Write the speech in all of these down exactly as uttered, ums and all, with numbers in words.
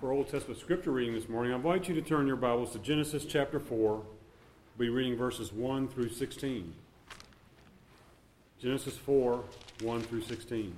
For Old Testament scripture reading this morning, I invite you to turn your Bibles to Genesis chapter four. We'll be reading verses one through sixteen. Genesis four, one through sixteen.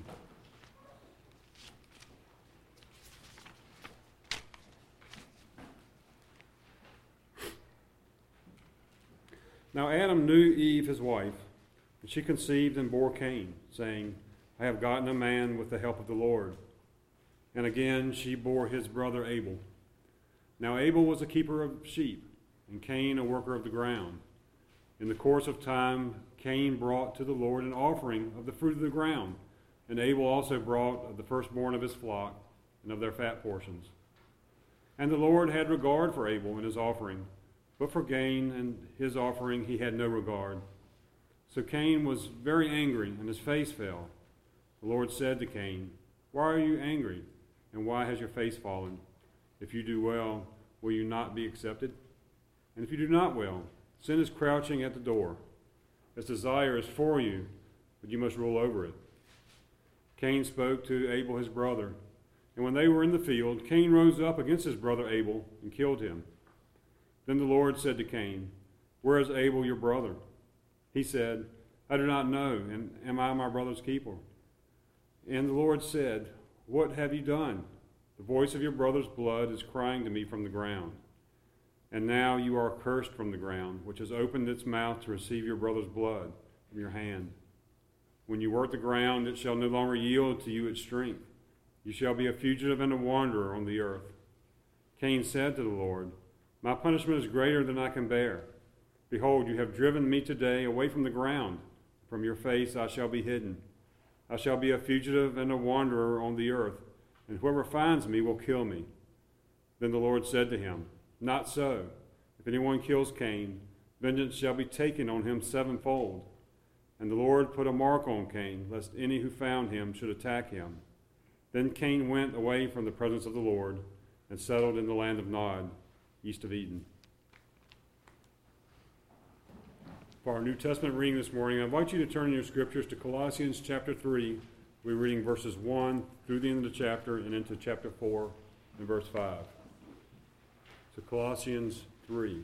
Now Adam knew Eve his wife, and she conceived and bore Cain, saying, I have gotten a man with the help of the Lord. And again she bore his brother Abel. Now Abel was a keeper of sheep, and Cain a worker of the ground. In the course of time, Cain brought to the Lord an offering of the fruit of the ground, and Abel also brought of the firstborn of his flock and of their fat portions. And the Lord had regard for Abel and his offering, but for Cain and his offering he had no regard. So Cain was very angry, and his face fell. The Lord said to Cain, Why are you angry? And why has your face fallen? If you do well, will you not be accepted? And if you do not well, sin is crouching at the door. Its desire is for you, but you must rule over it. Cain spoke to Abel his brother, and when they were in the field, Cain rose up against his brother Abel and killed him. Then the Lord said to Cain, Where is Abel your brother? He said, I do not know, and am I my brother's keeper? And the Lord said, What have you done? The voice of your brother's blood is crying to me from the ground. And now you are cursed from the ground, which has opened its mouth to receive your brother's blood from your hand. When you work the ground, it shall no longer yield to you its strength. You shall be a fugitive and a wanderer on the earth. Cain said to the Lord, My punishment is greater than I can bear. Behold, you have driven me today away from the ground. From your face I shall be hidden. I shall be a fugitive and a wanderer on the earth, and whoever finds me will kill me. Then the Lord said to him, Not so. If anyone kills Cain, vengeance shall be taken on him sevenfold. And the Lord put a mark on Cain, lest any who found him should attack him. Then Cain went away from the presence of the Lord and settled in the land of Nod, east of Eden. For our New Testament reading this morning, I invite you to turn in your scriptures to Colossians chapter three. We're reading verses one through the end of the chapter and into chapter four and verse five. So Colossians three.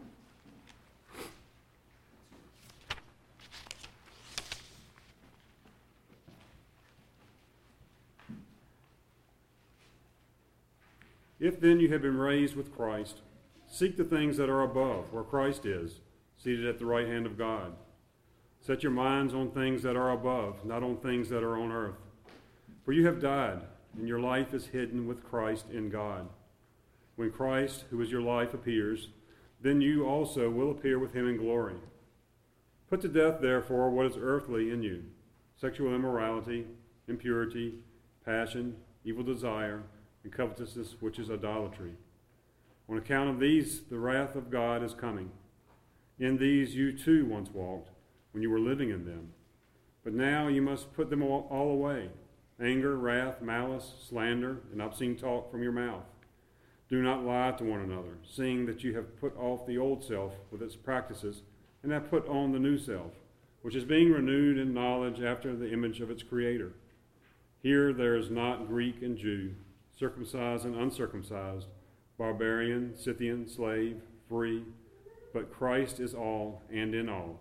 If then you have been raised with Christ, seek the things that are above, where Christ is, seated at the right hand of God. Set your minds on things that are above, not on things that are on earth. For you have died, and your life is hidden with Christ in God. When Christ, who is your life, appears, then you also will appear with him in glory. Put to death, therefore, what is earthly in you: sexual immorality, impurity, passion, evil desire, and covetousness, which is idolatry. On account of these, the wrath of God is coming. In these you too once walked, when you were living in them. But now you must put them all, all away: anger, wrath, malice, slander, and obscene talk from your mouth. Do not lie to one another, seeing that you have put off the old self with its practices, and have put on the new self, which is being renewed in knowledge after the image of its Creator. Here there is not Greek and Jew, circumcised and uncircumcised, barbarian, Scythian, slave, free, but Christ is all and in all.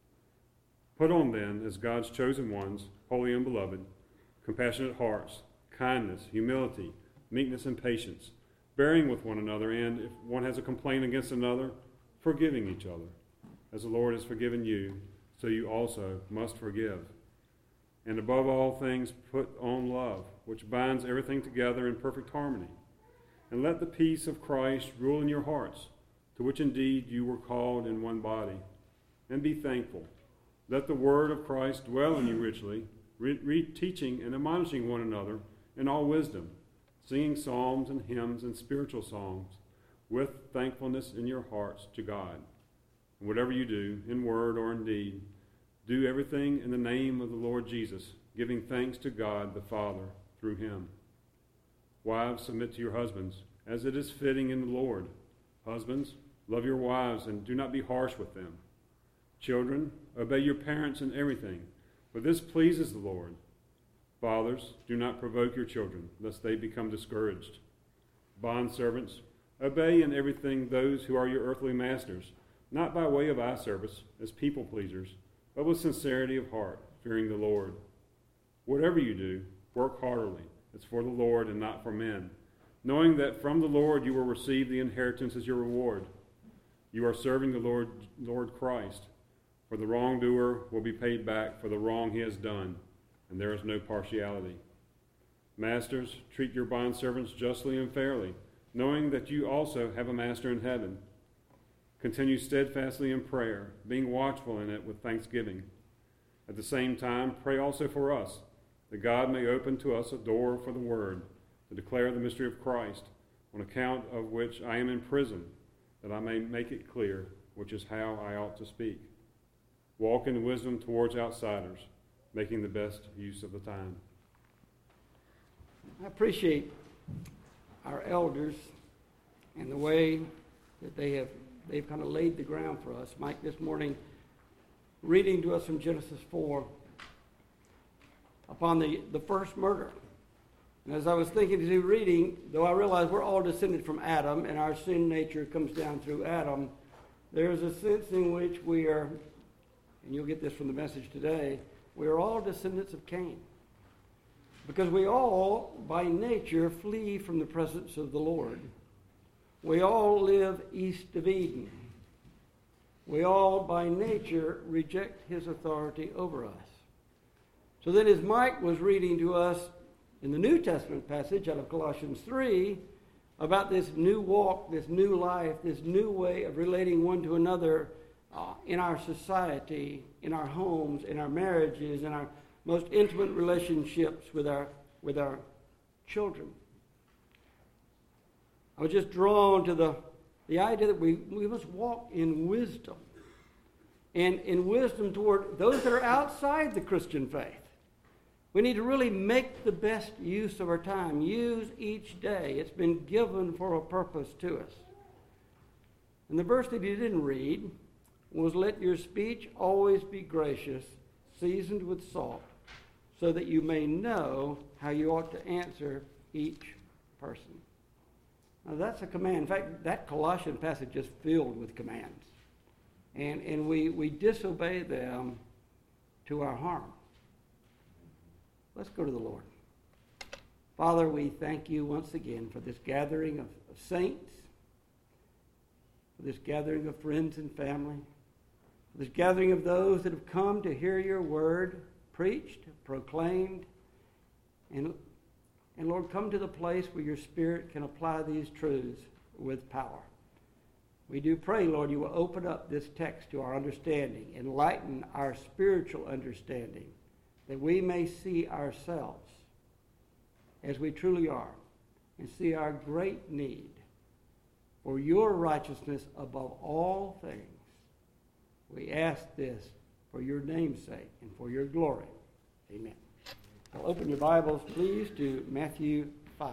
Put on then, as God's chosen ones, holy and beloved, compassionate hearts, kindness, humility, meekness, and patience, bearing with one another, and if one has a complaint against another, forgiving each other. As the Lord has forgiven you, so you also must forgive. And above all things, put on love, which binds everything together in perfect harmony. And let the peace of Christ rule in your hearts, to which indeed you were called in one body. And be thankful. Let the word of Christ dwell in you richly, re- re- teaching and admonishing one another in all wisdom, singing psalms and hymns and spiritual songs, with thankfulness in your hearts to God. And whatever you do, in word or in deed, do everything in the name of the Lord Jesus, giving thanks to God the Father through him. Wives, submit to your husbands, as it is fitting in the Lord. Husbands, love your wives and do not be harsh with them. Children, obey your parents in everything, for this pleases the Lord. Fathers, do not provoke your children, lest they become discouraged. Bondservants, obey in everything those who are your earthly masters, not by way of eye service, as people pleasers, but with sincerity of heart, fearing the Lord. Whatever you do, work heartily, as for the Lord and not for men, knowing that from the Lord you will receive the inheritance as your reward. You are serving the Lord, Lord Christ, for the wrongdoer will be paid back for the wrong he has done, and there is no partiality. Masters, treat your bondservants justly and fairly, knowing that you also have a master in heaven. Continue steadfastly in prayer, being watchful in it with thanksgiving. At the same time, pray also for us, that God may open to us a door for the word, to declare the mystery of Christ, on account of which I am in prison, that I may make it clear, which is how I ought to speak. Walk in wisdom towards outsiders, making the best use of the time. I appreciate our elders and the way that they have they've kind of laid the ground for us. Mike this morning reading to us from Genesis four upon the, the first murder. And as I was thinking as he was reading, though I realize we're all descended from Adam and our sin nature comes down through Adam, there's a sense in which we are, and you'll get this from the message today, we are all descendants of Cain. Because we all, by nature, flee from the presence of the Lord. We all live east of Eden. We all, by nature, reject his authority over us. So then as Mike was reading to us in the New Testament passage out of Colossians three, about this new walk, this new life, this new way of relating one to another uh, in our society, in our homes, in our marriages, in our most intimate relationships with our with our children. I was just drawn to the, the idea that we, we must walk in wisdom. And in wisdom toward those that are outside the Christian faith. We need to really make the best use of our time. Use each day. It's been given for a purpose to us. And the verse that you didn't read was, let your speech always be gracious, seasoned with salt, so that you may know how you ought to answer each person. Now that's a command. In fact, that Colossian passage is filled with commands. And, and we, we disobey them to our harm. Let's go to the Lord. Father, we thank you once again for this gathering of, of saints, for this gathering of friends and family, for this gathering of those that have come to hear your word preached, proclaimed, and, and Lord, come to the place where your Spirit can apply these truths with power. We do pray, Lord, you will open up this text to our understanding, enlighten our spiritual understanding, that we may see ourselves as we truly are, and see our great need for your righteousness above all things. We ask this for your name's sake and for your glory. Amen. Well, open your Bibles, please, to Matthew five.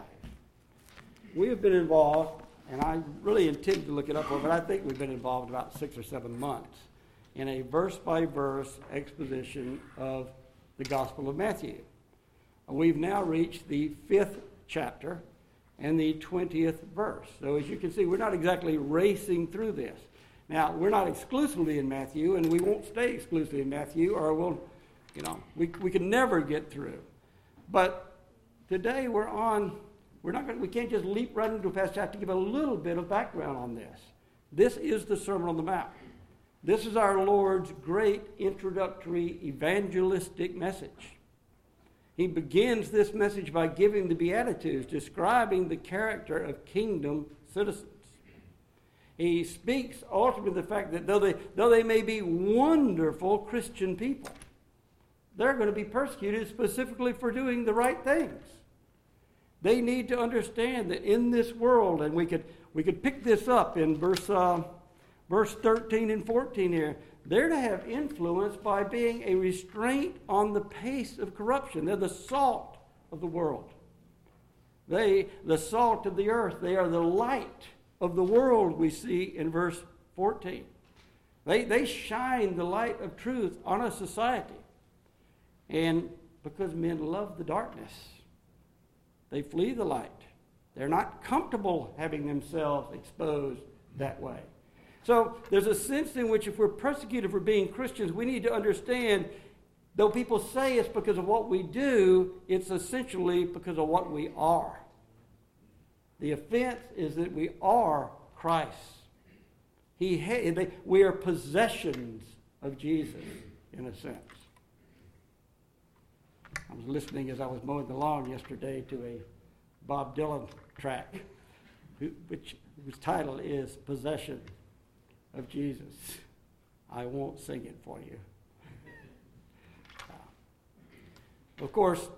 We have been involved, and I really intended to look it up, but I think we've been involved about six or seven months in a verse-by-verse exposition of the Gospel of Matthew. We've now reached the fifth chapter and the twentieth verse. So as you can see, we're not exactly racing through this. Now, we're not exclusively in Matthew, and we won't stay exclusively in Matthew, or we'll, you know, we we can never get through. But today we're on, we're not going, we can't just leap right into a passage. I have to give a little bit of background on this. This is the Sermon on the Mount. This is our Lord's great introductory evangelistic message. He begins this message by giving the Beatitudes, describing the character of kingdom citizens. He speaks ultimately the fact that though they, though they may be wonderful Christian people, they're going to be persecuted specifically for doing the right things. They need to understand that in this world, and we could we could pick this up in verse uh, verse thirteen and fourteen here, they're to have influence by being a restraint on the pace of corruption. They're the salt of the world. They, the salt of the earth, they are the light of the world, we see in verse fourteen. They, they shine the light of truth on a society. And because men love the darkness, they flee the light. They're not comfortable having themselves exposed that way. So there's a sense in which if we're persecuted for being Christians, we need to understand, though people say it's because of what we do, it's essentially because of what we are. The offense is that we are Christ. He ha- they, we are possessions of Jesus, in a sense. I was listening as I was mowing the lawn yesterday to a Bob Dylan track, which whose title is Possession of Jesus. I won't sing it for you. Uh, of course,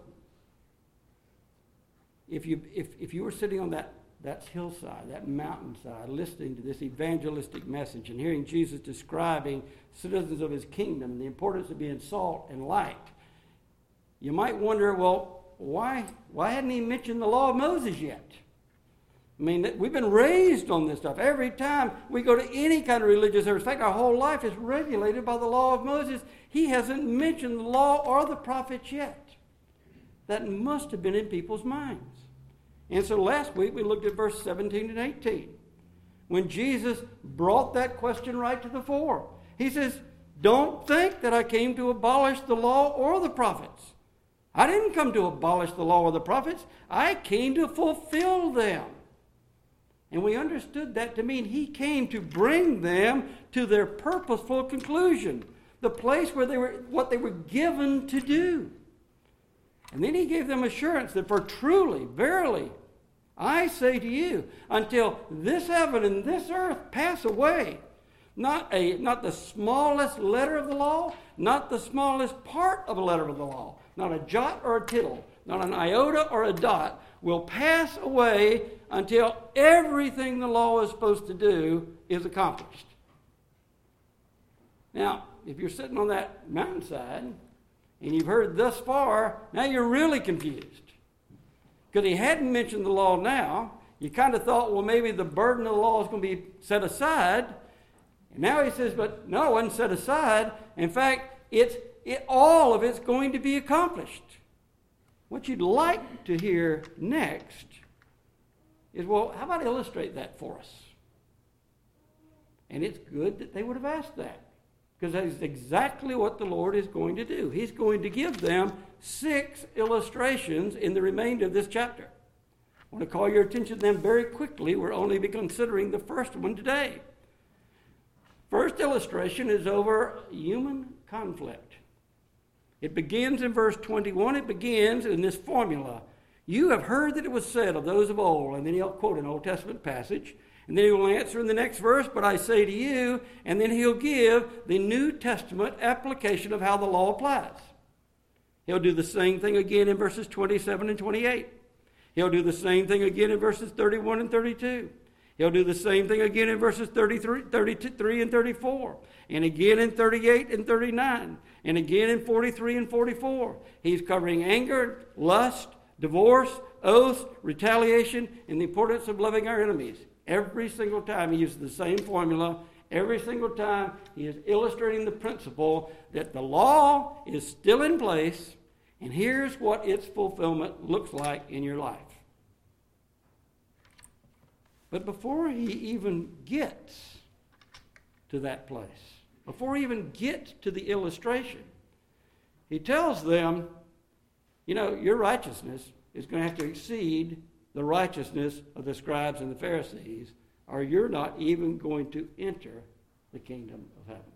if you if if you were sitting on that, that hillside, that mountainside, listening to this evangelistic message and hearing Jesus describing citizens of his kingdom and the importance of being salt and light, you might wonder, well, why why hadn't he mentioned the law of Moses yet? I mean, we've been raised on this stuff. Every time we go to any kind of religious service, in fact, our whole life is regulated by the law of Moses. He hasn't mentioned the law or the prophets yet. That must have been in people's minds. And so last week we looked at verse seventeen and eighteen. When Jesus brought that question right to the fore. He says, don't think that I came to abolish the law or the prophets. I didn't come to abolish the law or the prophets. I came to fulfill them. And we understood that to mean he came to bring them to their purposeful conclusion, the place where they were, what they were given to do. And then he gave them assurance that for truly, verily, I say to you, until this heaven and this earth pass away, not a not the smallest letter of the law, not the smallest part of a letter of the law, not a jot or a tittle, not an iota or a dot, will pass away until everything the law is supposed to do is accomplished. Now, if you're sitting on that mountainside and you've heard thus far, now you're really confused. Because he hadn't mentioned the law now. You kind of thought, well, maybe the burden of the law is going to be set aside. And now he says, but no, it wasn't set aside. In fact, it's it, all of it's going to be accomplished. What you'd like to hear next is, well, how about illustrate that for us? And it's good that they would have asked that, because that is exactly what the Lord is going to do. He's going to give them six illustrations in the remainder of this chapter. I want to call your attention to them very quickly. We're only be considering the first one today. First illustration is over human conflict. It begins in verse twenty-one. It begins in this formula. You have heard that it was said of those of old, and then he'll quote an Old Testament passage, and then he will answer in the next verse, but I say to you, and then he'll give the New Testament application of how the law applies. He'll do the same thing again in verses twenty-seven and twenty-eight. He'll do the same thing again in verses thirty-one and thirty-two. He'll do the same thing again in verses thirty-three, thirty-three and thirty-four, and again in thirty-eight and thirty-nine, and again in forty-three and forty-four. He's covering anger, lust, divorce, oaths, retaliation, and the importance of loving our enemies. Every single time he uses the same formula. Every single time he is illustrating the principle that the law is still in place, and here's what its fulfillment looks like in your life. But before he even gets to that place, before he even gets to the illustration, he tells them, you know, your righteousness is going to have to exceed the righteousness of the scribes and the Pharisees, or you're not even going to enter the kingdom of heaven.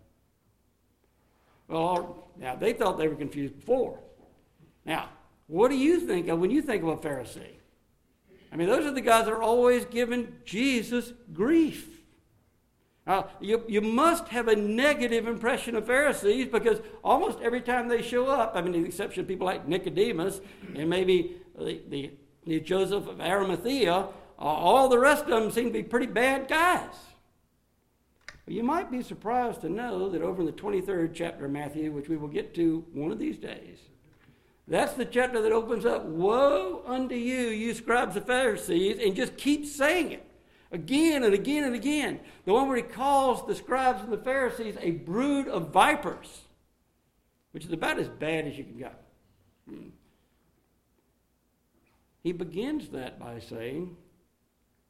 Well, now, they thought they were confused before. Now, what do you think of when you think of a Pharisee? I mean, those are the guys that are always giving Jesus grief. Uh, you, you must have a negative impression of Pharisees, because almost every time they show up, I mean, with the exception of people like Nicodemus and maybe the, the, the Joseph of Arimathea, uh, all the rest of them seem to be pretty bad guys. But you might be surprised to know that over in the twenty-third chapter of Matthew, which we will get to one of these days, that's the chapter that opens up, woe unto you, you scribes and Pharisees, and just keeps saying it again and again and again. The one where he calls the scribes and the Pharisees a brood of vipers, which is about as bad as you can go. He begins that by saying,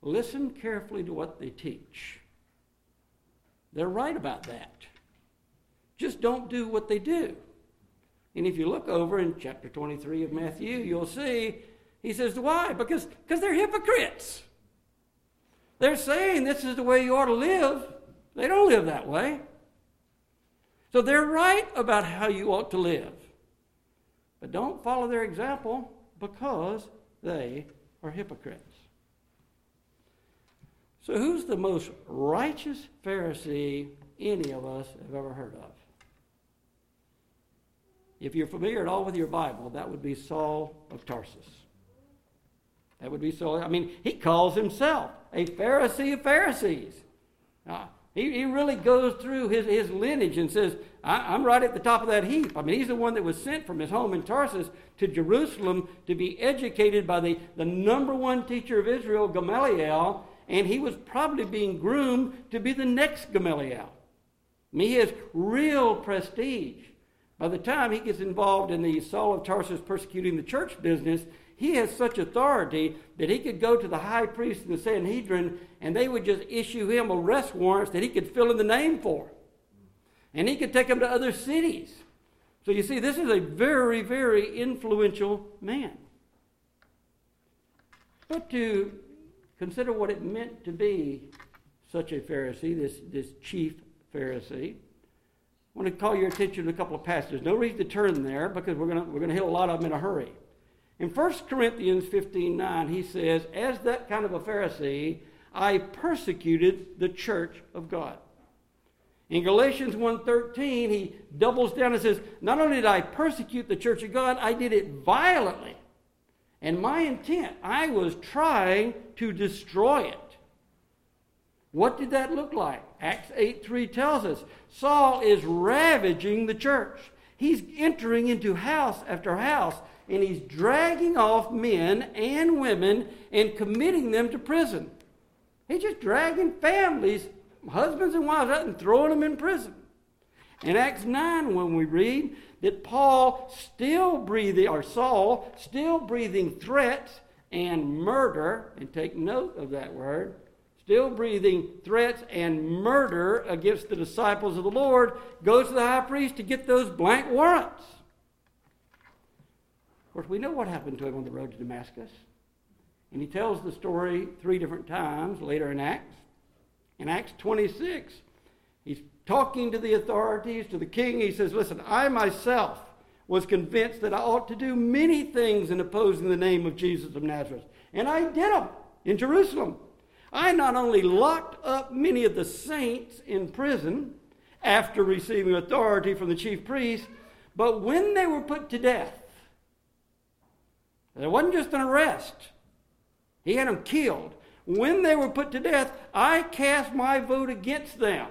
listen carefully to what they teach. They're right about that. Just don't do what they do. And if you look over in chapter twenty-three of Matthew, you'll see, he says, why? Because, because they're hypocrites. They're saying this is the way you ought to live. They don't live that way. So they're right about how you ought to live. But don't follow their example because they are hypocrites. So who's the most righteous Pharisee any of us have ever heard of? If you're familiar at all with your Bible, that would be Saul of Tarsus. That would be Saul. I mean, he calls himself a Pharisee of Pharisees. Uh, he, he really goes through his, his lineage and says, I, I'm right at the top of that heap. I mean, he's the one that was sent from his home in Tarsus to Jerusalem to be educated by the, the number one teacher of Israel, Gamaliel, and he was probably being groomed to be the next Gamaliel. I mean, he has real prestige. By the time he gets involved in the Saul of Tarsus persecuting the church business, he has such authority that he could go to the high priest and the Sanhedrin, and they would just issue him arrest warrants that he could fill in the name for. And he could take them to other cities. So you see, this is a very, very influential man. But to consider what it meant to be such a Pharisee, this, this chief Pharisee, I want to call your attention to a couple of passages. No reason to turn there because we're going to, we're going to hit a lot of them in a hurry. In First Corinthians fifteen nine, he says, as that kind of a Pharisee, I persecuted the church of God. In Galatians one thirteen, he doubles down and says, not only did I persecute the church of God, I did it violently. And my intent, I was trying to destroy it. What did that look like? Acts eight three tells us Saul is ravaging the church. He's entering into house after house, and he's dragging off men and women and committing them to prison. He's just dragging families, husbands and wives out and throwing them in prison. In Acts nine, when we read that Paul still breathing, or Saul still breathing threats and murder, and take note of that word, still breathing threats and murder against the disciples of the Lord, goes to the high priest to get those blank warrants. Of course, we know what happened to him on the road to Damascus. And he tells the story three different times later in Acts. In Acts twenty-six, he's talking to the authorities, to the king. He says, listen, I myself was convinced that I ought to do many things in opposing the name of Jesus of Nazareth. And I did them in Jerusalem. I not only locked up many of the saints in prison after receiving authority from the chief priest, but when they were put to death, it wasn't just an arrest. He had them killed. When they were put to death, I cast my vote against them.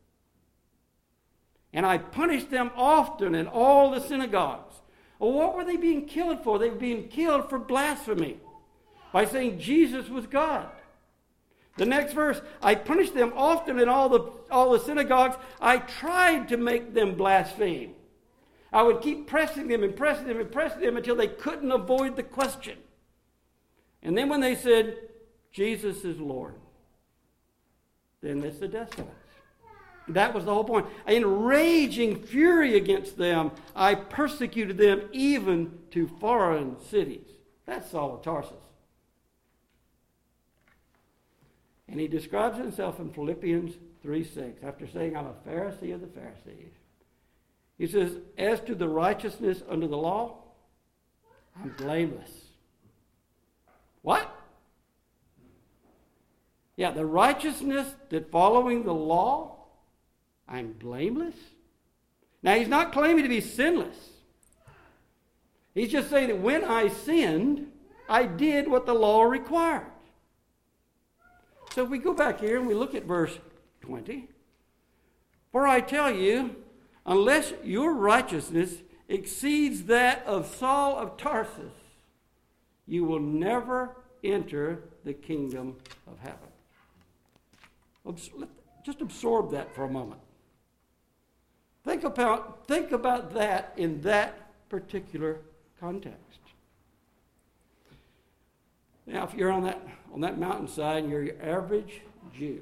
And I punished them often in all the synagogues. Well, what were they being killed for? They were being killed for blasphemy by saying Jesus was God. The next verse, I punished them often in all the, all the synagogues. I tried to make them blaspheme. I would keep pressing them and pressing them and pressing them until they couldn't avoid the question. And then when they said, Jesus is Lord, then it's the death sentence. That was the whole point. In raging fury against them, I persecuted them even to foreign cities. That's Saul of Tarsus. And he describes himself in Philippians three six, after saying, I'm a Pharisee of the Pharisees. He says, as to the righteousness under the law, I'm blameless. What? Yeah, the righteousness that following the law, I'm blameless. Now, he's not claiming to be sinless. He's just saying that when I sinned, I did what the law required. So if we go back here and we look at verse twenty, for I tell you, unless your righteousness exceeds that of Saul of Tarsus, you will never enter the kingdom of heaven. Just absorb that for a moment. Think about, think about that in that particular context. Now, if you're on that on that mountainside and you're your average Jew,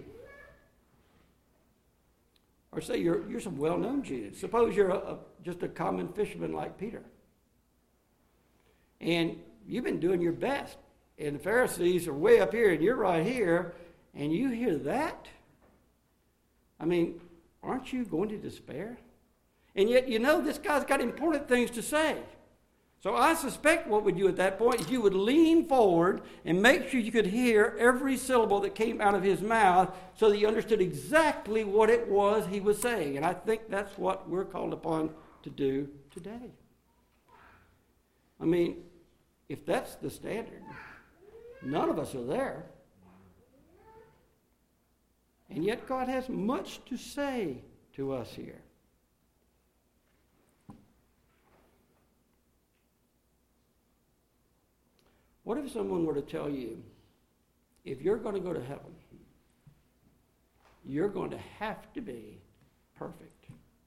or say you're you're some well-known Jew. Suppose you're a, a, just a common fisherman like Peter, and you've been doing your best, and the Pharisees are way up here, and you're right here, and you hear that. I mean, aren't you going to despair? And yet, you know, this guy's got important things to say. So I suspect what would you at that point is you would lean forward and make sure you could hear every syllable that came out of his mouth so that you understood exactly what it was he was saying. And I think that's what we're called upon to do today. I mean, if that's the standard, none of us are there. And yet God has much to say to us here. What if someone were to tell you, if you're going to go to heaven, you're going to have to be perfect?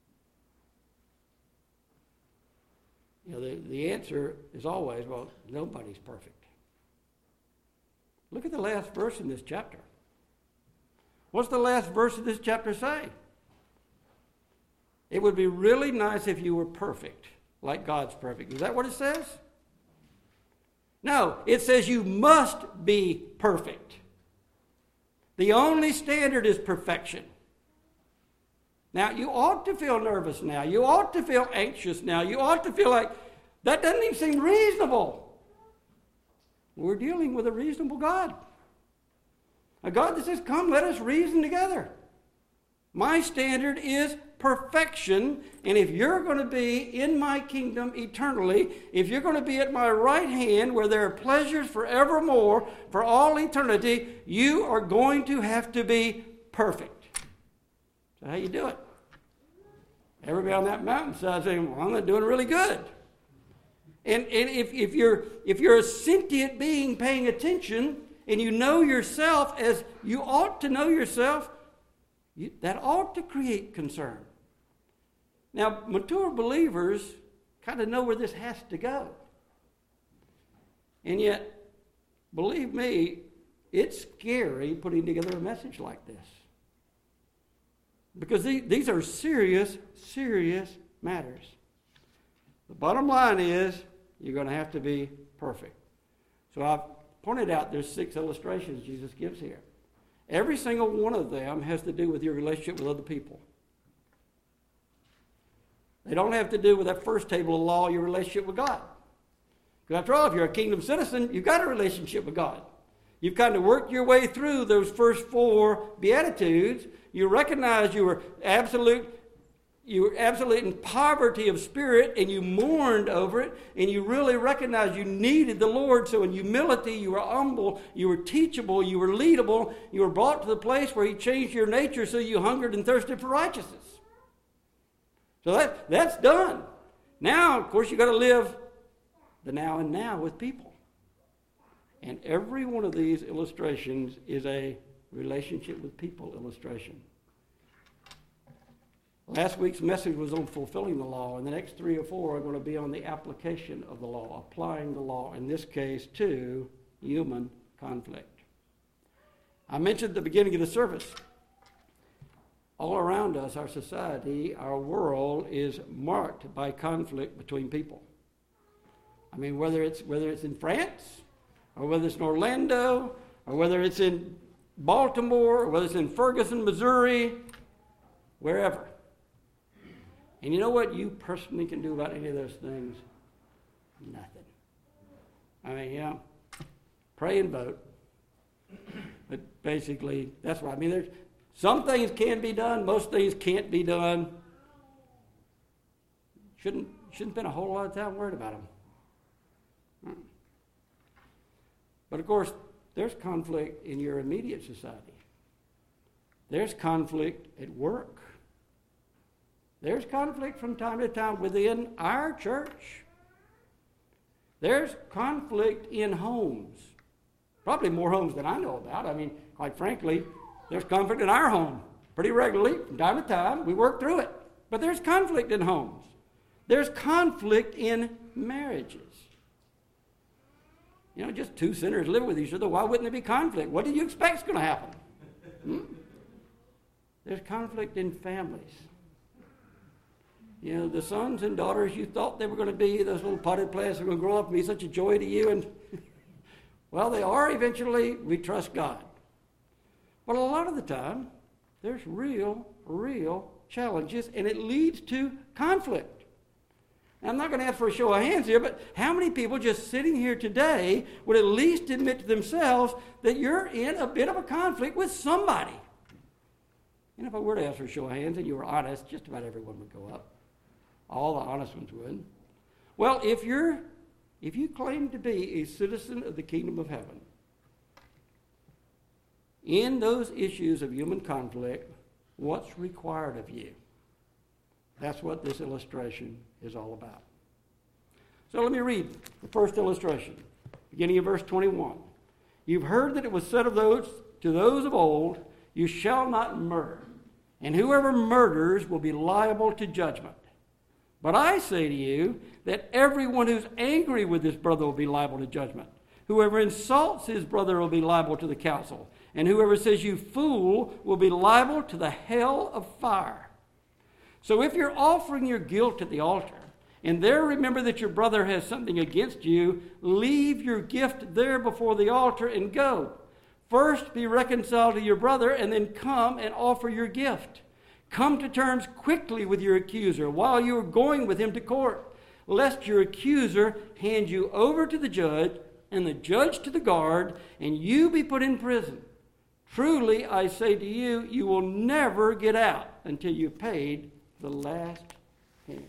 You know, the, the answer is always, well, nobody's perfect. Look at the last verse in this chapter. What's the last verse of this chapter say? It would be really nice if you were perfect, like God's perfect. Is that what it says? No, it says you must be perfect. The only standard is perfection. Now, you ought to feel nervous now. You ought to feel anxious now. You ought to feel like that doesn't even seem reasonable. We're dealing with a reasonable God. A God that says, come, let us reason together. My standard is perfection, and if you're going to be in my kingdom eternally, if you're going to be at my right hand where there are pleasures forevermore, for all eternity, you are going to have to be perfect. So how you do it? Everybody on that mountainside saying, well, I'm not doing really good. And, and if, if, you're, if you're a sentient being paying attention, and you know yourself as you ought to know yourself, you, that ought to create concern. Now, mature believers kind of know where this has to go. And yet, believe me, it's scary putting together a message like this. Because these, these are serious, serious matters. The bottom line is, you're going to have to be perfect. So I've pointed out there's six illustrations Jesus gives here. Every single one of them has to do with your relationship with other people. They don't have to do with that first table of law, your relationship with God. Because after all, if you're a kingdom citizen, you've got a relationship with God. You've kind of worked your way through those first four Beatitudes. You recognize you were absolute, you were absolute in poverty of spirit, and you mourned over it, and you really recognized you needed the Lord. So in humility, you were humble, you were teachable, you were leadable, you were brought to the place where He changed your nature so you hungered and thirsted for righteousness. So that, that's done. Now, of course, you've got to live the now and now with people. And every one of these illustrations is a relationship with people illustration. Last week's message was on fulfilling the law, and the next three or four are going to be on the application of the law, applying the law, in this case, to human conflict. I mentioned at the beginning of the service, all around us, our society, our world is marked by conflict between people. I mean, whether it's whether it's in France, or whether it's in Orlando, or whether it's in Baltimore, or whether it's in Ferguson, Missouri, wherever. And you know what you personally can do about any of those things? Nothing. I mean, you know, pray and vote. But basically, that's what I mean. There's some things can be done. Most things can't be done. Shouldn't shouldn't spend a whole lot of time worried about them. But of course, there's conflict in your immediate society. There's conflict at work. There's conflict from time to time within our church. There's conflict in homes. Probably more homes than I know about. I mean, quite frankly, there's conflict in our home pretty regularly from time to time. We work through it. But there's conflict in homes. There's conflict in marriages. You know, just two sinners living with each other. Why wouldn't there be conflict? What do you expect is going to happen? Hmm? There's conflict in families. You know, the sons and daughters you thought they were going to be, those little potted plants are going to grow up and be such a joy to you. And, well, they are eventually. We trust God. But a lot of the time, there's real, real challenges, and it leads to conflict. I'm not going to ask for a show of hands here, but how many people just sitting here today would at least admit to themselves that you're in a bit of a conflict with somebody? And if I were to ask for a show of hands and you were honest, just about everyone would go up. All the honest ones would. Well, if you're, if you claim to be a citizen of the kingdom of heaven, in those issues of human conflict, what's required of you? That's what this illustration is all about. So let me read the first illustration, beginning in verse twenty-one. You've heard that it was said of those to those of old, you shall not murder, and whoever murders will be liable to judgment. But I say to you that everyone who's angry with his brother will be liable to judgment. Whoever insults his brother will be liable to the council, and whoever says you fool will be liable to the hell of fire. So if you're offering your guilt at the altar, and there remember that your brother has something against you, leave your gift there before the altar and go. First be reconciled to your brother, and then come and offer your gift. Come to terms quickly with your accuser while you are going with him to court, lest your accuser hand you over to the judge, and the judge to the guard, and you be put in prison. Truly, I say to you, you will never get out until you've paid the last penny.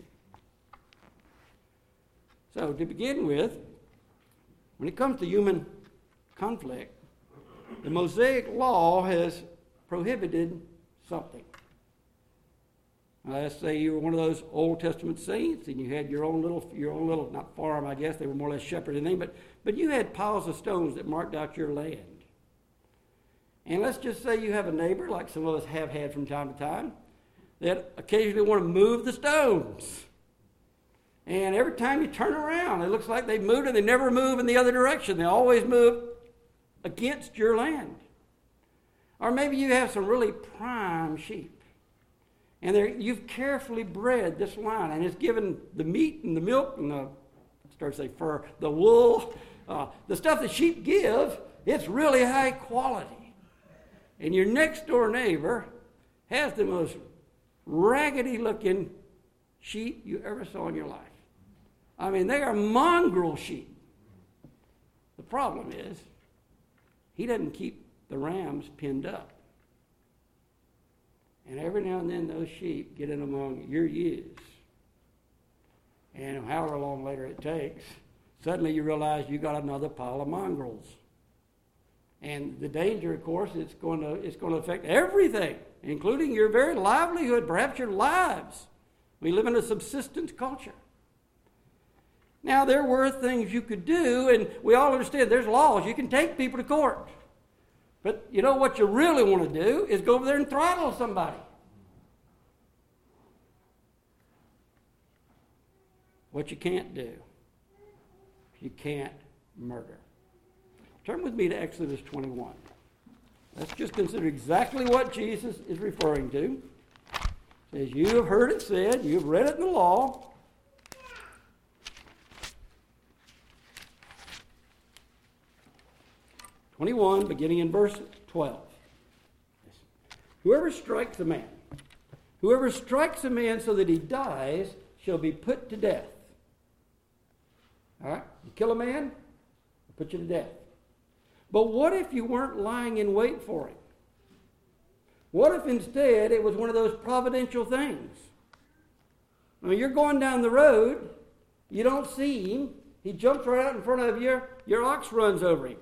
So, to begin with, when it comes to human conflict, the Mosaic law has prohibited something. Now, let's say you were one of those Old Testament saints, and you had your own little, your own little, not farm, I guess, they were more or less shepherds and things, but, but you had piles of stones that marked out your land. And let's just say you have a neighbor, like some of us have had from time to time, that occasionally want to move the stones. And every time you turn around, it looks like they've moved and they never move in the other direction. They always move against your land. Or maybe you have some really prime sheep. And you've carefully bred this line, and it's given the meat and the milk and the, I start to say fur, the wool, uh, the stuff that sheep give, it's really high quality. And your next door neighbor has the most raggedy looking sheep you ever saw in your life. I mean, they are mongrel sheep. The problem is, he doesn't keep the rams pinned up. And every now and then those sheep get in among your ewes. And however long later it takes, suddenly you realize you got another pile of mongrels. And the danger, of course, it's going to, it's going to affect everything, including your very livelihood, perhaps your lives. We live in a subsistence culture. Now, there were things you could do, and we all understand there's laws. You can take people to court. But you know what you really want to do is go over there and throttle somebody. What you can't do, you can't murder. Turn with me to Exodus twenty-one. Let's just consider exactly what Jesus is referring to. It says, you have heard it said, you've read it in the law. twenty-one, beginning in verse twelve. Whoever strikes a man, whoever strikes a man so that he dies, shall be put to death. All right? You kill a man, I'll put you to death. But what if you weren't lying in wait for him? What if instead it was one of those providential things? I mean, you're going down the road, you don't see him, he jumps right out in front of you, your ox runs over him.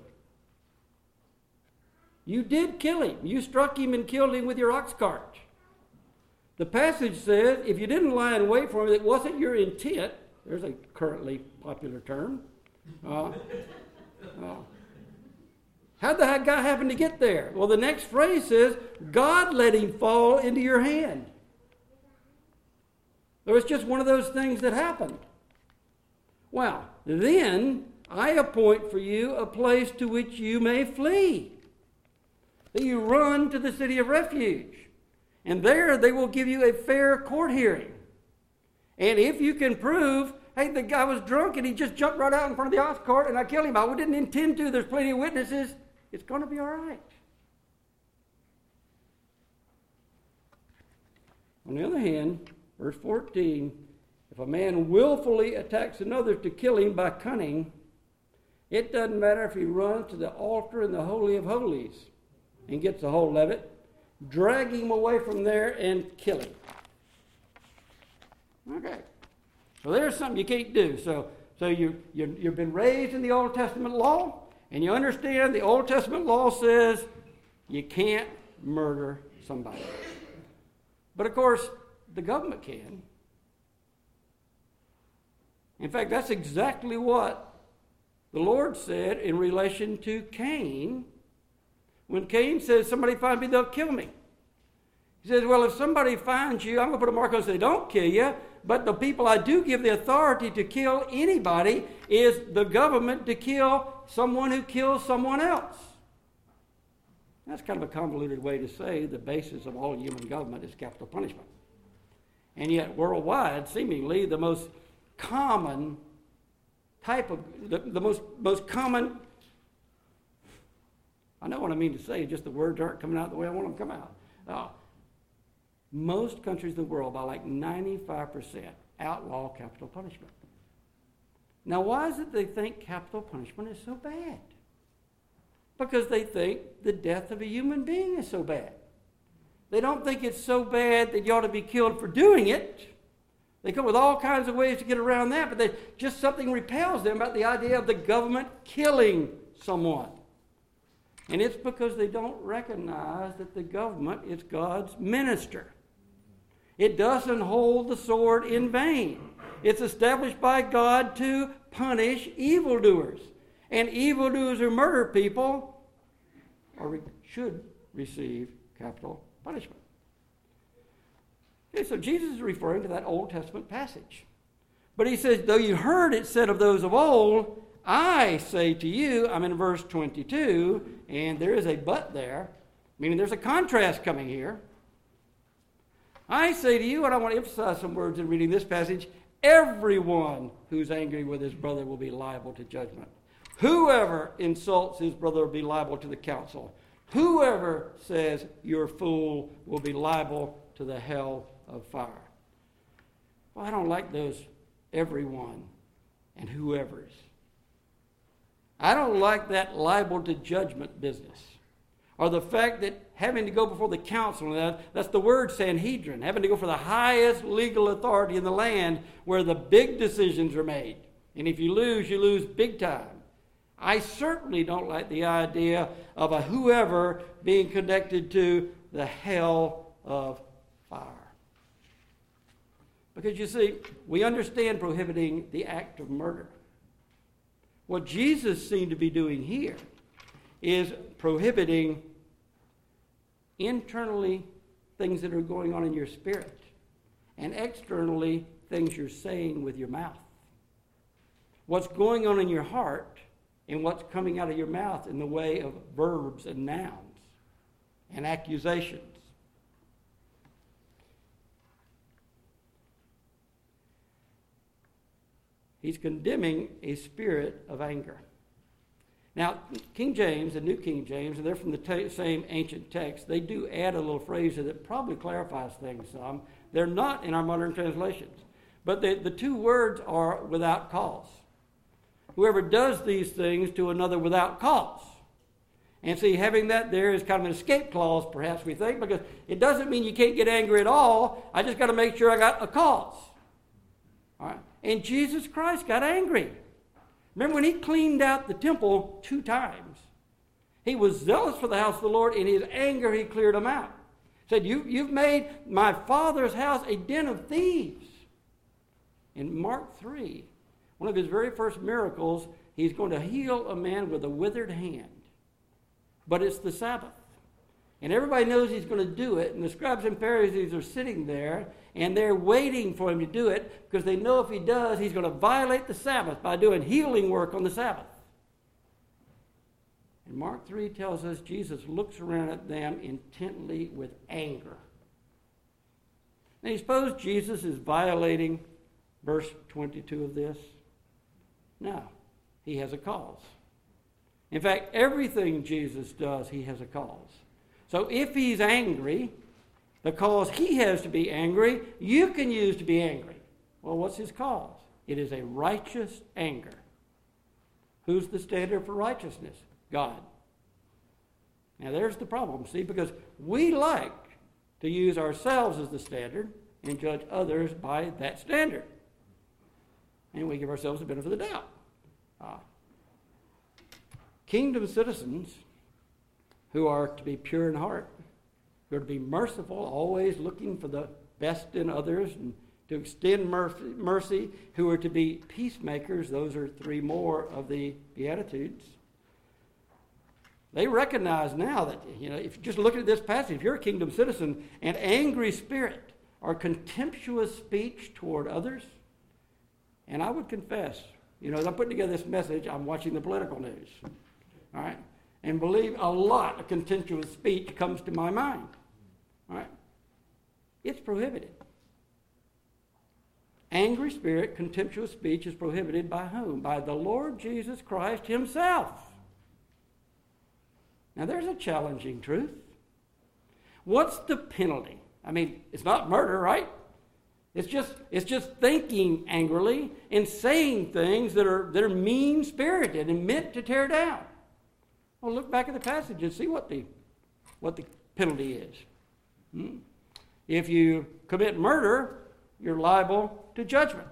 You did kill him. You struck him and killed him with your ox cart. The passage says if you didn't lie in wait for him, it wasn't your intent. There's a currently popular term. Uh, uh, how'd the guy happen to get there? Well, the next phrase says, God let him fall into your hand. It was just one of those things that happened. Well, then I appoint for you a place to which you may flee. That you run to the city of refuge. And there they will give you a fair court hearing. And if you can prove, hey, the guy was drunk and he just jumped right out in front of the ox cart and I killed him. I didn't intend to. There's plenty of witnesses. It's going to be all right. On the other hand, verse fourteen, if a man willfully attacks another to kill him by cunning, it doesn't matter if he runs to the altar in the Holy of Holies and gets a hold of it, drag him away from there and kill him. Okay. So there's something you can't do. So, so you, you, you've been raised in the Old Testament law, and you understand the Old Testament law says you can't murder somebody. But of course, the government can. In fact, that's exactly what the Lord said in relation to Cain. When Cain says, somebody find me, they'll kill me. He says, well, if somebody finds you, I'm going to put a mark on and say, don't kill you. But the people I do give the authority to kill anybody is the government to kill someone who kills someone else. That's kind of a convoluted way to say the basis of all human government is capital punishment. And yet worldwide, seemingly, the most common type of, the, the most, most common, I know what I mean to say, just the words aren't coming out the way I want them to come out. Uh, most countries in the world, by like ninety-five percent, outlaw capital punishment. Now, why is it they think capital punishment is so bad? Because they think the death of a human being is so bad. They don't think it's so bad that you ought to be killed for doing it. They come with all kinds of ways to get around that, but they, just something repels them about the idea of the government killing someone. And it's because they don't recognize that the government is God's minister. It doesn't hold the sword in vain. It's established by God to punish evildoers. And evildoers who murder people or should receive capital punishment. Okay, so Jesus is referring to that Old Testament passage. But he says, though you heard it said of those of old, I say to you, I'm in verse twenty-two, and there is a but there, meaning there's a contrast coming here. I say to you, and I want to emphasize some words in reading this passage, everyone who's angry with his brother will be liable to judgment. Whoever insults his brother will be liable to the council. Whoever says you're a fool will be liable to the hell of fire. Well, I don't like those everyone and whoever's. I don't like that liable to judgment business. Or the fact that having to go before the council, that, that's the word Sanhedrin, having to go for the highest legal authority in the land where the big decisions are made. And if you lose, you lose big time. I certainly don't like the idea of a whoever being connected to the hell of fire. Because you see, we understand prohibiting the act of murder. What Jesus seemed to be doing here is prohibiting internally things that are going on in your spirit and externally things you're saying with your mouth. What's going on in your heart and what's coming out of your mouth in the way of verbs and nouns and accusations. He's condemning a spirit of anger. Now, King James and New King James, and they're from the t- same ancient text, they do add a little phrase that probably clarifies things some. They're not in our modern translations. But the, the two words are without cause. Whoever does these things to another without cause. And see, having that there is kind of an escape clause, perhaps we think, because it doesn't mean you can't get angry at all. I just got to make sure I got a cause. All right? And Jesus Christ got angry. Remember when he cleaned out the temple two times, he was zealous for the house of the Lord. In his anger, he cleared them out. He said, you, you've made my Father's house a den of thieves. In Mark three, one of his very first miracles, he's going to heal a man with a withered hand. But it's the Sabbath. And everybody knows he's going to do it. And the scribes and Pharisees are sitting there, and they're waiting for him to do it because they know if he does, he's going to violate the Sabbath by doing healing work on the Sabbath. And Mark three tells us Jesus looks around at them intently with anger. Now, you suppose Jesus is violating verse twenty-two of this? No, he has a cause. In fact, everything Jesus does, he has a cause. So if he's angry, the cause he has to be angry, you can use to be angry. Well, what's his cause? It is a righteous anger. Who's the standard for righteousness? God. Now there's the problem, see, because we like to use ourselves as the standard and judge others by that standard. And we give ourselves the benefit of the doubt. Ah. Kingdom citizens who are to be pure in heart, who are to be merciful, always looking for the best in others and to extend mercy, who are to be peacemakers, those are three more of the Beatitudes. They recognize now that, you know, if you're just looking at this passage, if you're a kingdom citizen, an angry spirit or contemptuous speech toward others, and I would confess, you know, as I'm putting together this message, I'm watching the political news, all right? And believe a lot of contemptuous speech comes to my mind, all right? It's prohibited. Angry spirit, contemptuous speech is prohibited by whom? By the Lord Jesus Christ himself. Now, there's a challenging truth. What's the penalty? I mean, it's not murder, right? It's just, it's just thinking angrily and saying things that are, that are mean-spirited and meant to tear down. Well, look back at the passage and see what the, what the penalty is. Hmm? If you commit murder, you're liable to judgment.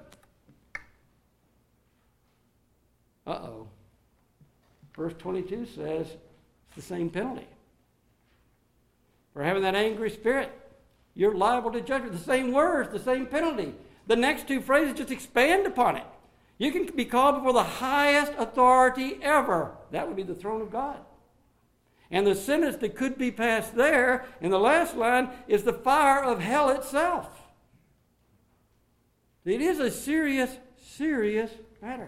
Uh-oh. Verse twenty-two says it's the same penalty. For having that angry spirit, you're liable to judgment. The same words, the same penalty. The next two phrases just expand upon it. You can be called before the highest authority ever. That would be the throne of God. And the sentence that could be passed there, in the last line, is the fire of hell itself. It is a serious, serious matter.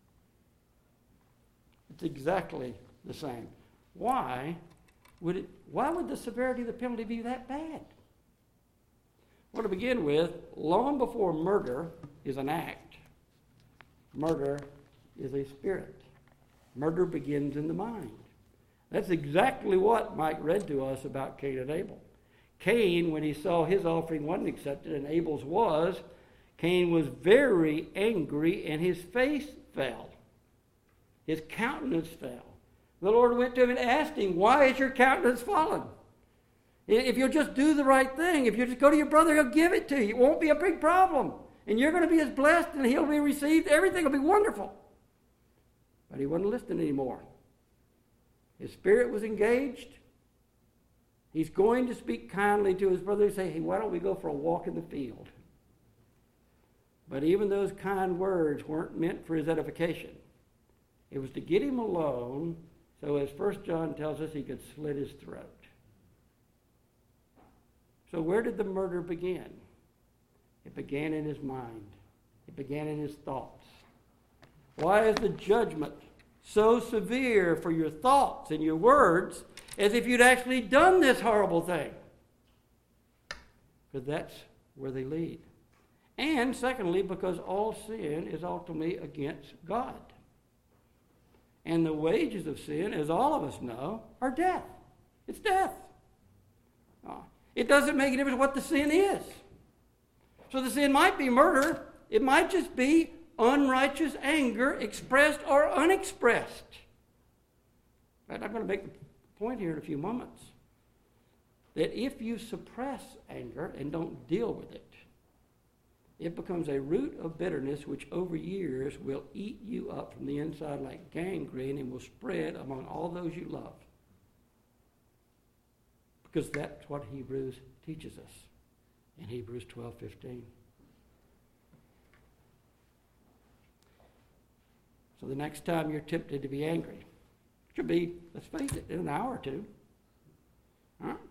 It's exactly the same. Why would it, why would the severity of the penalty be that bad? Well, to begin with, long before murder is an act, murder is a spirit. Murder begins in the mind. That's exactly what Mike read to us about Cain and Abel. Cain, when he saw his offering wasn't accepted and Abel's was, Cain was very angry and his face fell. His countenance fell. The Lord went to him and asked him, why is your countenance fallen? If you'll just do the right thing, if you just go to your brother, he'll give it to you. It won't be a big problem. And you're going to be as blessed and he'll be received. Everything will be wonderful. But he wasn't listening anymore. His spirit was engaged. He's going to speak kindly to his brother and say, hey, why don't we go for a walk in the field? But even those kind words weren't meant for his edification. It was to get him alone so, as First John tells us, he could slit his throat. So where did the murder begin? It began in his mind. It began in his thoughts. Why is the judgment so severe for your thoughts and your words as if you'd actually done this horrible thing? Because that's where they lead. And secondly, because all sin is ultimately against God. And the wages of sin, as all of us know, are death. It's death. Oh. It doesn't make a difference what the sin is. So the sin might be murder. It might just be unrighteous anger, expressed or unexpressed. But I'm going to make the point here in a few moments that if you suppress anger and don't deal with it, it becomes a root of bitterness which over years will eat you up from the inside like gangrene and will spread among all those you love. Because that's what Hebrews teaches us in Hebrews twelve fifteen. So the next time you're tempted to be angry, which will be, let's face it, in an hour or two, huh?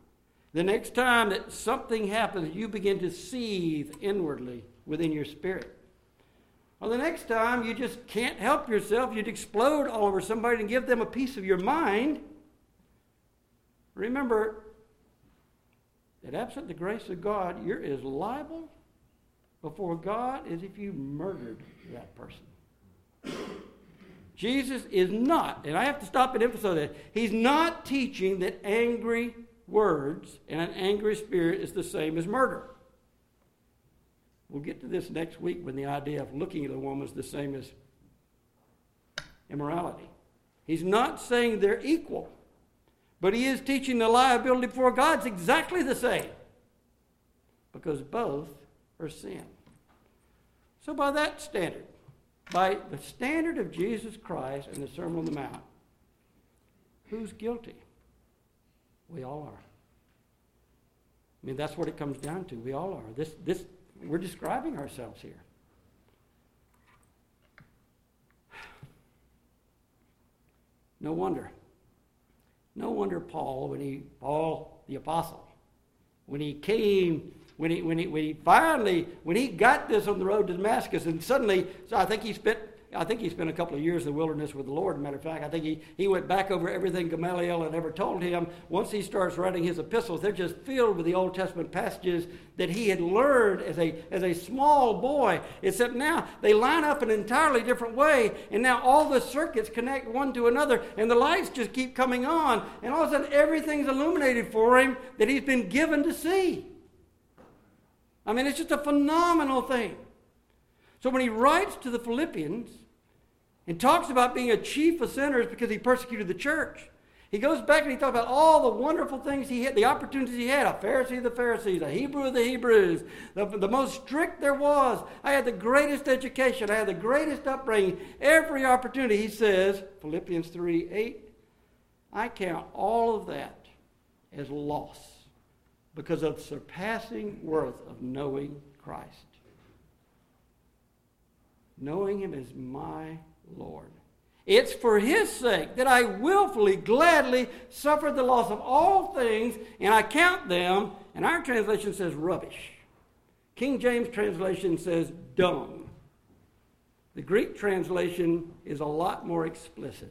The next time that something happens, you begin to seethe inwardly within your spirit. Or the next time you just can't help yourself, you'd explode all over somebody and give them a piece of your mind. Remember that absent the grace of God, you're as liable before God as if you murdered that person. Jesus is not, and I have to stop and emphasize that, he's not teaching that angry words and an angry spirit is the same as murder. We'll get to this next week when the idea of looking at a woman is the same as immorality. He's not saying they're equal, but he is teaching the liability before God's exactly the same, because both are sin. So by that standard, by the standard of Jesus Christ and the Sermon on the Mount, who's guilty? We all are. I mean, that's what it comes down to. We all are. This, this, we're describing ourselves here. No wonder. No wonder Paul, when he, Paul the apostle, when he came, when he, when he, when he finally, when he got this on the road to Damascus, and suddenly, so I think he spent, I think he spent a couple of years in the wilderness with the Lord. As a matter of fact, I think he, he went back over everything Gamaliel had ever told him. Once he starts writing his epistles, they're just filled with the Old Testament passages that he had learned as a, as a small boy, except now they line up in an entirely different way, and now all the circuits connect one to another, and the lights just keep coming on, and all of a sudden everything's illuminated for him that he's been given to see. I mean, it's just a phenomenal thing. So when he writes to the Philippians and talks about being a chief of sinners because he persecuted the church, he goes back and he talks about all the wonderful things he had, the opportunities he had, a Pharisee of the Pharisees, a Hebrew of the Hebrews, the, the most strict there was. I had the greatest education. I had the greatest upbringing. Every opportunity, he says, Philippians three eight, I count all of that as loss because of the surpassing worth of knowing Christ. Knowing him as my Lord. It's for his sake that I willfully, gladly suffer the loss of all things, and I count them, and our translation says rubbish. King James translation says dung. The Greek translation is a lot more explicit.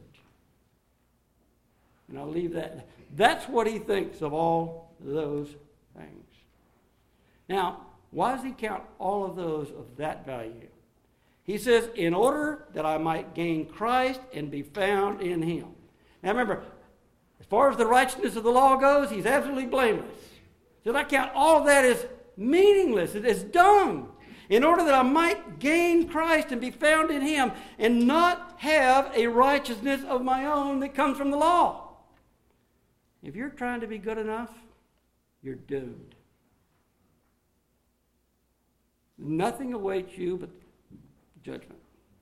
And I'll leave that. That's what he thinks of all those things. Now, why does he count all of those of that value? He says, in order that I might gain Christ and be found in him. Now remember, as far as the righteousness of the law goes, he's absolutely blameless. So I count all of that as meaningless. It is dung. In order that I might gain Christ and be found in him and not have a righteousness of my own that comes from the law. If you're trying to be good enough, you're doomed. Nothing awaits you but judgment.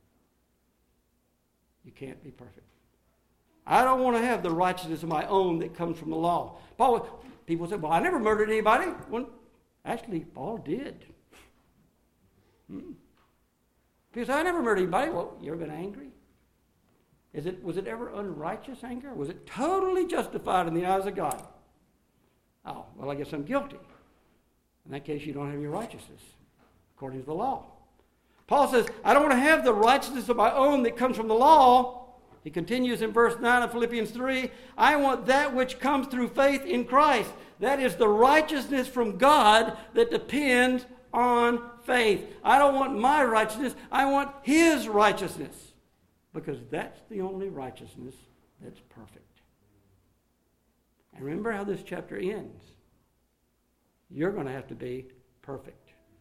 You can't be perfect. I don't want to have the righteousness of my own that comes from the law. Paul, people say, well, I never murdered anybody. Well, actually, Paul did. Hmm. People say, I never murdered anybody. Well, you ever been angry? Is it, was it ever unrighteous anger? Was it totally justified in the eyes of God? Oh, well, I guess I'm guilty. In that case, you don't have your righteousness according to the law. Paul says, I don't want to have the righteousness of my own that comes from the law. He continues in verse nine of Philippians three, I want that which comes through faith in Christ. That is the righteousness from God that depends on faith. I don't want my righteousness. I want his righteousness. Because that's the only righteousness that's perfect. And remember how this chapter ends. You're going to have to be perfect.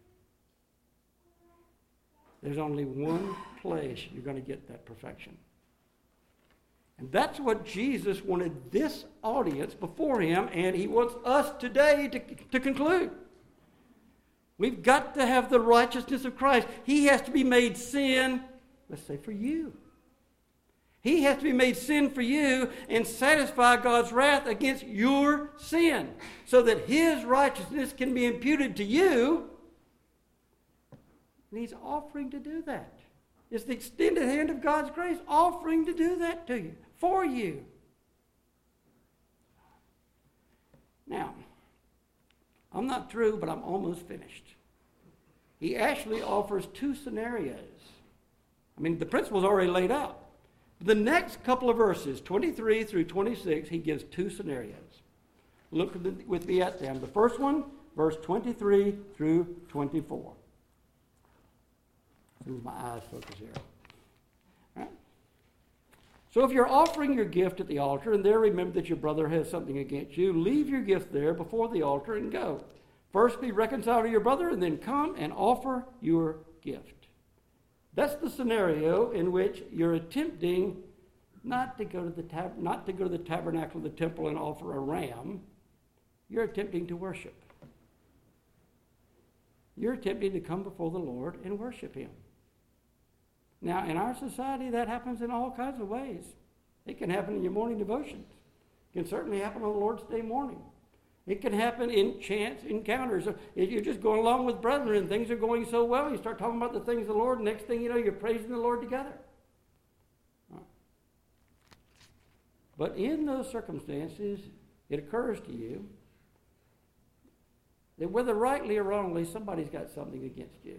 There's only one place you're going to get that perfection. And that's what Jesus wanted this audience before him, and he wants us today to, to conclude. We've got to have the righteousness of Christ. He has to be made sin, let's say, for you. He has to be made sin for you and satisfy God's wrath against your sin so that his righteousness can be imputed to you. And he's offering to do that. It's the extended hand of God's grace offering to do that to you, for you. Now, I'm not through, but I'm almost finished. He actually offers two scenarios. I mean, the principle's already laid out. The next couple of verses, twenty-three through twenty-six, he gives two scenarios. Look with me at them. The first one, verse twenty-three through twenty-four. As soon as my eyes focus here. All right. So if you're offering your gift at the altar and there remember that your brother has something against you, leave your gift there before the altar and go. First be reconciled to your brother and then come and offer your gift. That's the scenario in which you're attempting not to go to the tab- not to go to the tabernacle of the temple and offer a ram. You're attempting to worship. You're attempting to come before the Lord and worship Him. Now, in our society, that happens in all kinds of ways. It can happen in your morning devotions. It can certainly happen on the Lord's Day morning. It can happen in chance encounters. If you're just going along with brethren and things are going so well, you start talking about the things of the Lord, and next thing you know, you're praising the Lord together. But in those circumstances, it occurs to you that whether rightly or wrongly, somebody's got something against you.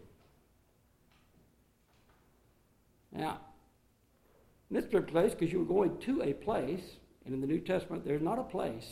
Now, in this particular place, because you were going to a place, and in the New Testament, there's not a place.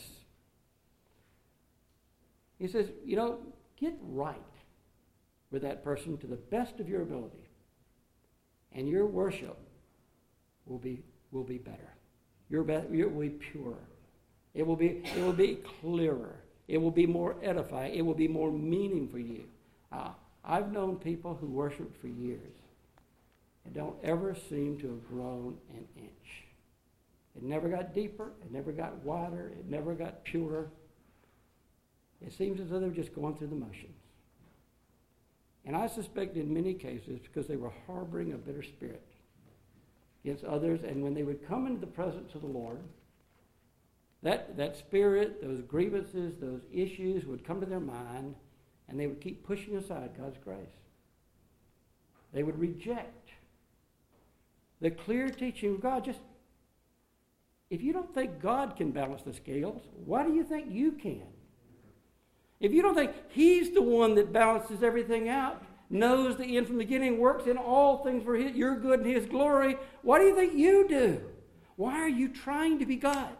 He says, you know, get right with that person to the best of your ability, and your worship will be will be better. Your be- it will be purer. It will be it will be clearer. It will be more edifying. It will be more meaning for you. Uh, I've known people who worshiped for years and don't ever seem to have grown an inch. It never got deeper. It never got wider. It never got purer. It seems as though they were just going through the motions. And I suspect in many cases because they were harboring a bitter spirit against others, and when they would come into the presence of the Lord, that, that spirit, those grievances, those issues would come to their mind, and they would keep pushing aside God's grace. They would reject the clear teaching of God. Just, if you don't think God can balance the scales, why do you think you can? If you don't think He's the one that balances everything out, knows the end from the beginning, works in all things for his, your good and His glory, what do you think you do? Why are you trying to be God?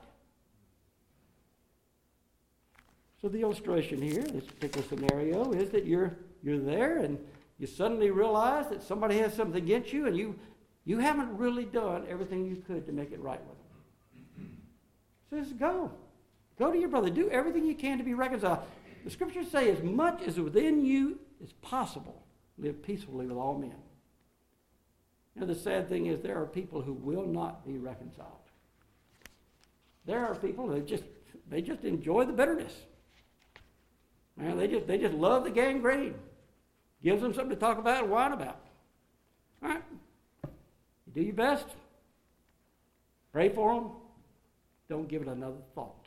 So the illustration here, this particular scenario, is that you're you're there and you suddenly realize that somebody has something against you, and you you haven't really done everything you could to make it right with them. So just go. Go to your brother. Do everything you can to be reconciled. The Scriptures say, as much as within you is possible, live peacefully with all men. You know, the sad thing is there are people who will not be reconciled. There are people who just they just enjoy the bitterness. Man, they just they just love the gangrene. Gives them something to talk about and whine about. All right. You do your best. Pray for them. Don't give it another thought.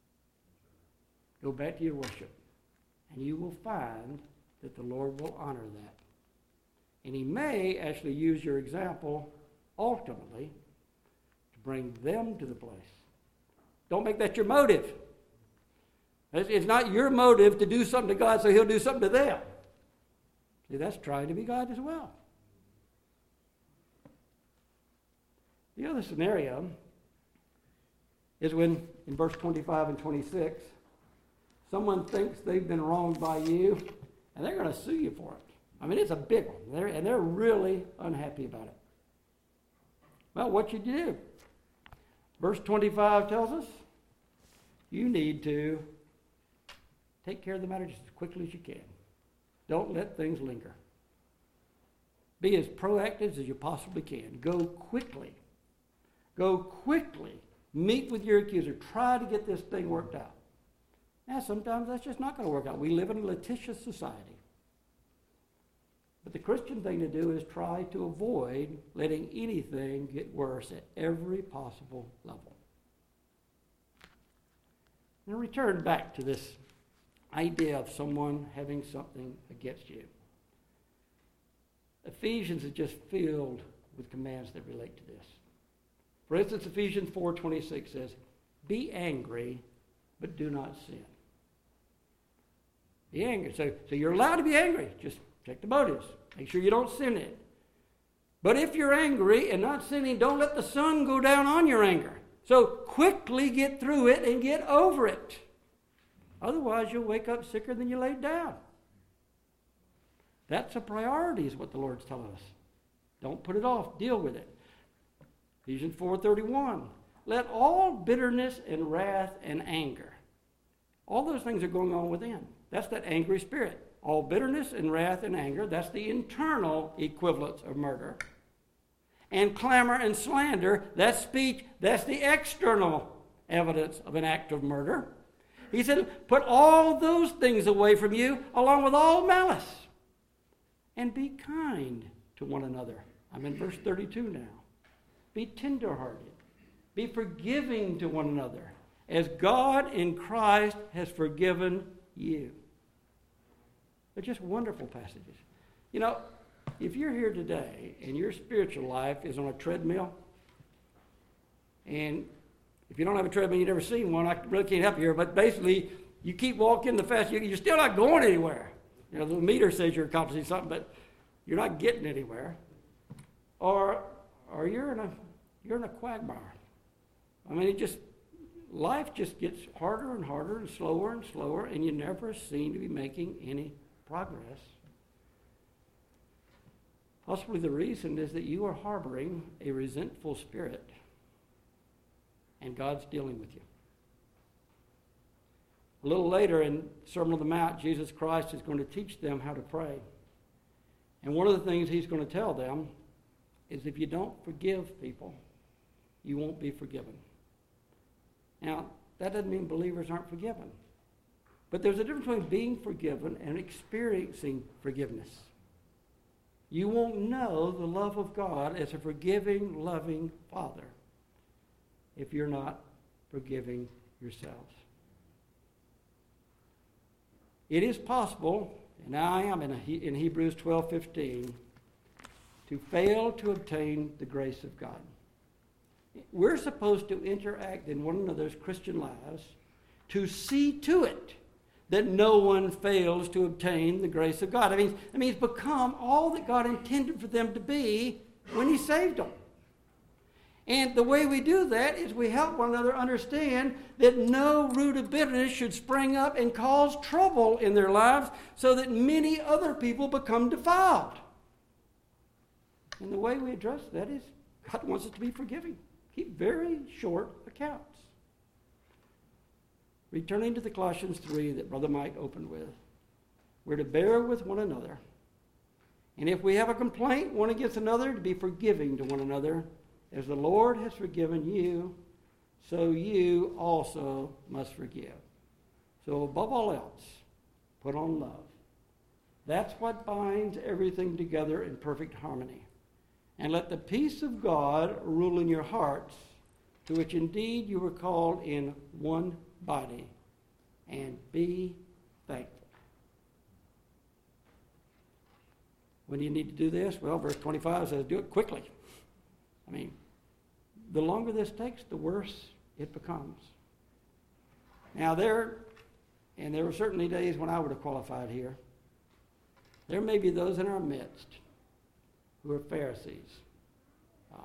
Go back to your worship. And you will find that the Lord will honor that. And He may actually use your example ultimately to bring them to the place. Don't make that your motive. It's not your motive to do something to God so He'll do something to them. See, that's trying to be God as well. The other scenario is when, in verse twenty-five and twenty-six, someone thinks they've been wronged by you, and they're going to sue you for it. I mean, it's a big one, they're, and they're really unhappy about it. Well, what should you do? Verse twenty-five tells us you need to take care of the matter just as quickly as you can. Don't let things linger. Be as proactive as you possibly can. Go quickly. Go quickly. Meet with your accuser. Try to get this thing worked out. Now, sometimes that's just not going to work out. We live in a litigious society. But the Christian thing to do is try to avoid letting anything get worse at every possible level. Now, return back to this idea of someone having something against you. Ephesians is just filled with commands that relate to this. For instance, Ephesians four twenty-six says, "Be angry, but do not sin." Be angry. So, so you're allowed to be angry. Just check the motives. Make sure you don't sin it. But if you're angry and not sinning, don't let the sun go down on your anger. So quickly get through it and get over it. Otherwise, you'll wake up sicker than you laid down. That's a priority, is what the Lord's telling us. Don't put it off. Deal with it. Ephesians four thirty-one. Let all bitterness and wrath and anger. All those things are going on within. That's that angry spirit. All bitterness and wrath and anger, that's the internal equivalence of murder. And clamor and slander, that's speech, that's the external evidence of an act of murder. He said, put all those things away from you, along with all malice. And be kind to one another. I'm in verse thirty-two now. Be tenderhearted. Be forgiving to one another, as God in Christ has forgiven you. They're just wonderful passages. You know, if you're here today and your spiritual life is on a treadmill, and if you don't have a treadmill, you've never seen one, I really can't help you here, but basically, you keep walking the fast, you're still not going anywhere. You know, the meter says you're accomplishing something, but you're not getting anywhere. Or, or you're in a, you're in a quagmire. I mean, it just, life just gets harder and harder and slower and slower, and you never seem to be making any progress. Possibly the reason is that you are harboring a resentful spirit, and God's dealing with you. A little later in Sermon on the Mount, Jesus Christ is going to teach them how to pray. And one of the things he's going to tell them is if you don't forgive people, you won't be forgiven. Now, that doesn't mean believers aren't forgiven. But there's a difference between being forgiven and experiencing forgiveness. You won't know the love of God as a forgiving, loving Father if you're not forgiving yourselves. It is possible, and I am in, a, in Hebrews twelve fifteen, to fail to obtain the grace of God. We're supposed to interact in one another's Christian lives to see to it that no one fails to obtain the grace of God. I mean, it means become all that God intended for them to be when he saved them. And the way we do that is we help one another understand that no root of bitterness should spring up and cause trouble in their lives so that many other people become defiled. And the way we address that is God wants us to be forgiving. Keep very short accounts. Returning to the Colossians three that Brother Mike opened with, we're to bear with one another. And if we have a complaint one against another, to be forgiving to one another. As the Lord has forgiven you, so you also must forgive. So above all else, put on love. That's what binds everything together in perfect harmony. And let the peace of God rule in your hearts, to which indeed you were called in one body, and be thankful. When do you need to do this? Well, verse twenty-five says, do it quickly. I mean, the longer this takes, the worse it becomes. Now there, and there were certainly days when I would have qualified here, there may be those in our midst who are Pharisees. Uh,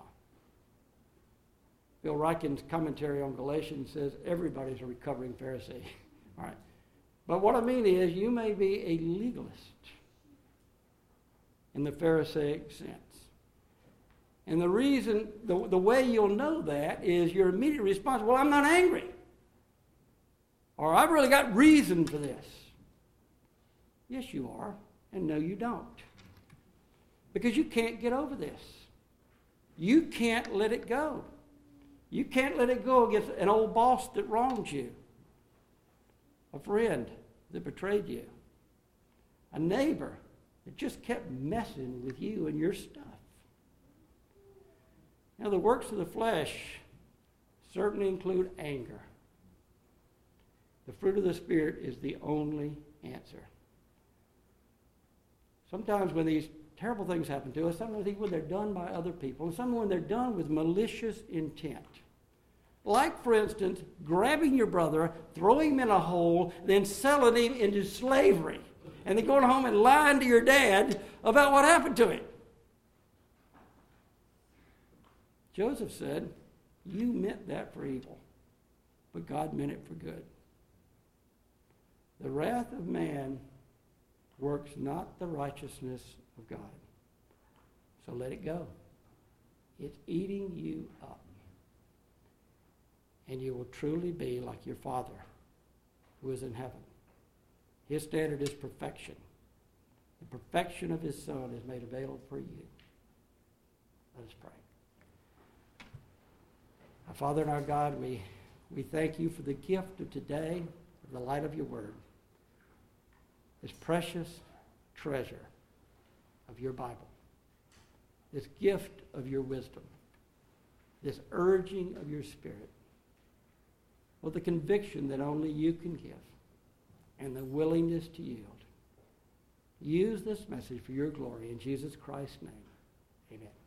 Bill Ryken's commentary on Galatians says everybody's a recovering Pharisee. All right. But what I mean is you may be a legalist in the Pharisaic sense. And the reason, the, the way you'll know that is your immediate response, well, I'm not angry. Or I've really got reason for this. Yes, you are. And no, you don't. Because you can't get over this. You can't let it go. You can't let it go against an old boss that wronged you. A friend that betrayed you. A neighbor that just kept messing with you and your stuff. Now, the works of the flesh certainly include anger. The fruit of the Spirit is the only answer. Sometimes when these terrible things happen to us, sometimes when they're done by other people, and sometimes when they're done with malicious intent, Like, for instance, grabbing your brother, throwing him in a hole, then selling him into slavery, and then going home and lying to your dad about what happened to him. Joseph said, you meant that for evil, but God meant it for good. The wrath of man works not the righteousness of God. So let it go. It's eating you up. And you will truly be like your Father who is in heaven. His standard is perfection. The perfection of his Son is made available for you. Let us pray. Our Father and our God, we, we thank you for the gift of today, of the light of your word, this precious treasure of your Bible, this gift of your wisdom, this urging of your Spirit, with the conviction that only you can give, and the willingness to yield. Use this message for your glory in Jesus Christ's name. Amen.